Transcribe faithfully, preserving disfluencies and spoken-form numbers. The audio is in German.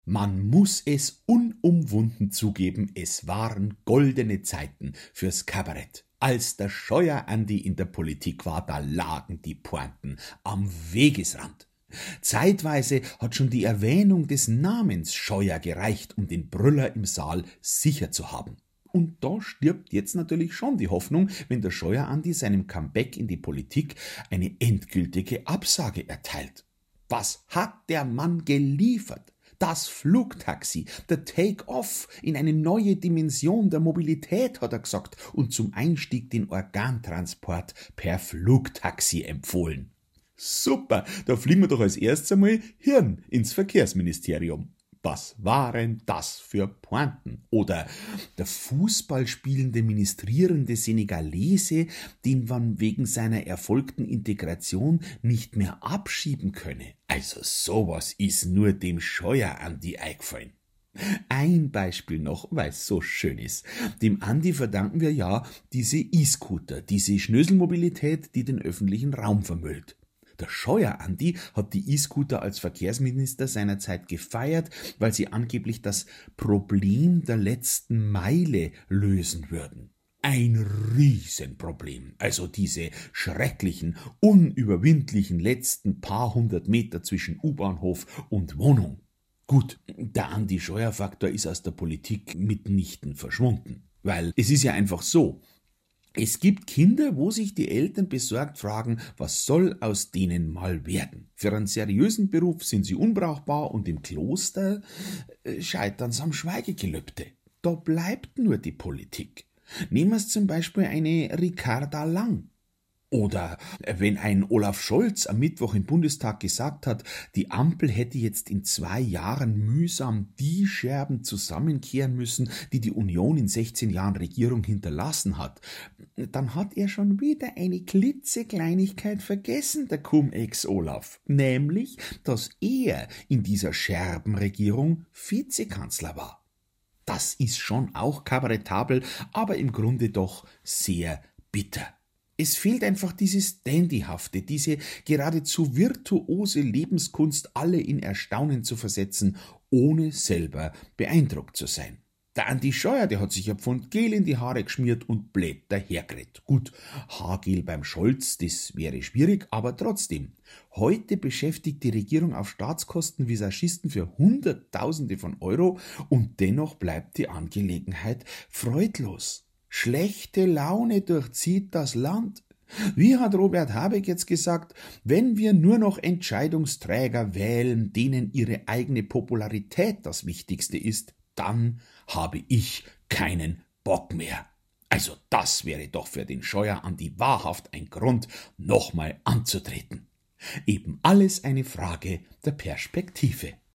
Man muss es unumwunden zugeben, es waren goldene Zeiten fürs Kabarett. Als der Scheuer Andi in der Politik war, da lagen die Pointen am Wegesrand. Zeitweise hat schon die Erwähnung des Namens Scheuer gereicht, um den Brüller im Saal sicher zu haben. Und da stirbt jetzt natürlich schon die Hoffnung, wenn der Scheuer Andi seinem Comeback in die Politik eine endgültige Absage erteilt. Was hat der Mann geliefert? Das Flugtaxi, der Take-Off in eine neue Dimension der Mobilität, hat er gesagt, und zum Einstieg den Organtransport per Flugtaxi empfohlen. Super, da fliegen wir doch als erstes einmal Hirn ins Verkehrsministerium. Was waren das für Pointen? Oder der Fußball spielende ministrierende Senegalese, den man wegen seiner erfolgten Integration nicht mehr abschieben könne. Also sowas ist nur dem Scheuer Andi eingefallen. Ein Beispiel noch, weil es so schön ist. Dem Andi verdanken wir ja diese E-Scooter, diese Schnöselmobilität, die den öffentlichen Raum vermüllt. Der Scheuer Andi hat die E-Scooter als Verkehrsminister seiner Zeit gefeiert, weil sie angeblich das Problem der letzten Meile lösen würden. Ein Riesenproblem, also diese schrecklichen, unüberwindlichen letzten paar hundert Meter zwischen U-Bahnhof und Wohnung. Gut, der Andi-Scheuer-Faktor ist aus der Politik mitnichten verschwunden, weil es ist ja einfach so: Es gibt Kinder, wo sich die Eltern besorgt fragen, was soll aus denen mal werden. Für einen seriösen Beruf sind sie unbrauchbar und im Kloster äh, scheitern sie am Schweigegelübde. Da bleibt nur die Politik. Nehmen wir zum Beispiel eine Ricarda Lang. Oder wenn ein Olaf Scholz am Mittwoch im Bundestag gesagt hat, die Ampel hätte jetzt in zwei Jahren mühsam die Scherben zusammenkehren müssen, die die Union in sechzehn Jahren Regierung hinterlassen hat, dann hat er schon wieder eine klitzekleinigkeit vergessen, der Cum-Ex Olaf, nämlich, dass er in dieser Scherbenregierung Vizekanzler war. Das ist schon auch kabarettabel, aber im Grunde doch sehr bitter. Es fehlt einfach dieses Dandyhafte, diese geradezu virtuose Lebenskunst, alle in Erstaunen zu versetzen, ohne selber beeindruckt zu sein. Der Andi Scheuer, der hat sich ein Pfund Gel in die Haare geschmiert und blöd dahergeredet. Gut, Haargel beim Scholz, das wäre schwierig, aber trotzdem. Heute beschäftigt die Regierung auf Staatskosten Visagisten für Hunderttausende von Euro und dennoch bleibt die Angelegenheit freudlos. Schlechte Laune durchzieht das Land. Wie hat Robert Habeck jetzt gesagt, wenn wir nur noch Entscheidungsträger wählen, denen ihre eigene Popularität das Wichtigste ist, dann habe ich keinen Bock mehr. Also das wäre doch für den Scheuer Andi wahrhaft ein Grund, nochmal anzutreten. Eben alles eine Frage der Perspektive.